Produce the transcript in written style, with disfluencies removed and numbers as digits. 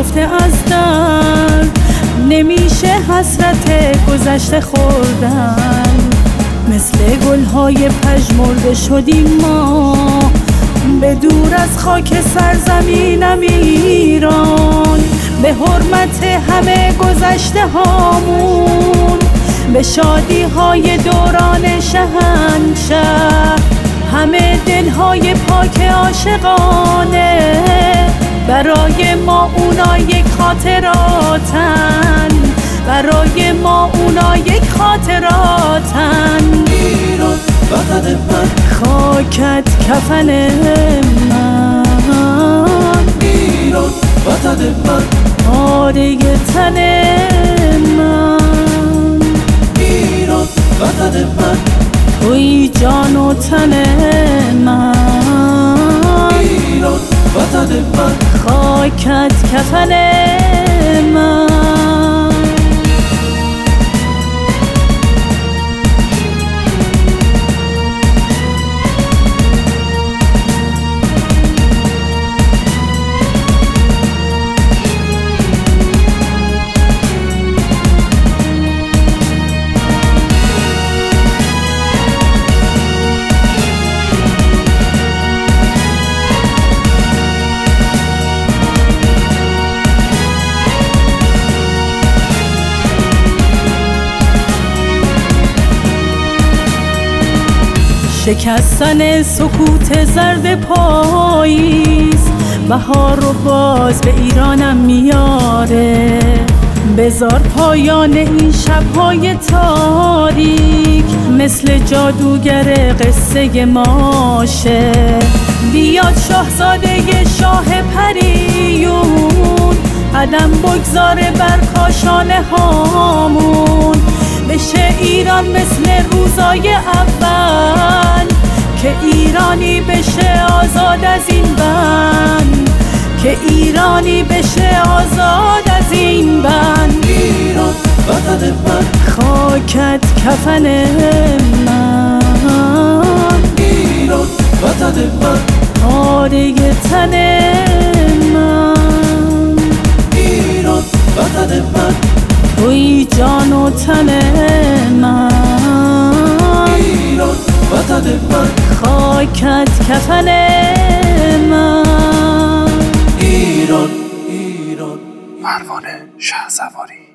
شکافته از درد، نمیشه حسرت گذشته خوردن. مثل گلهای پژمرده شدیم ما، به دور از خاک سرزمینم ایران. به حرمت همه گذشته هامون، به شادی های دوران شهنشه، همه دلهای پاک عاشقانه. برای ما اونا یک خاطراتن، برای ما اونا یک خاطراتن. ایران وطن من، خاکت کفن من. ایران وطن من، پاره تن من. ایران وطن من، توی جان و تن من. ایران وطن من، خاکت کفن من. شکستن سکوت زرد پاییز، بهار رو باز به ایرانم میاره. بذار پایان این شب‌های تاریک مثل جادوگر قصه ماشه. بیاد شاهزاده شاه پریون، قدم بگذاره بر کاشانه هامون. بشه ایران مثل روزای اول، که ایرانی بشه آزاد از این بند، که ایرانی بشه آزاد از این بند. ایران وطن من، خاکت کفن من. ایران وطن من، پاره تن من. ایران وطن من، توی جان و تن من. ایران وطن من، خاکت کفن من. ایران. ایران پروانه شهسواری.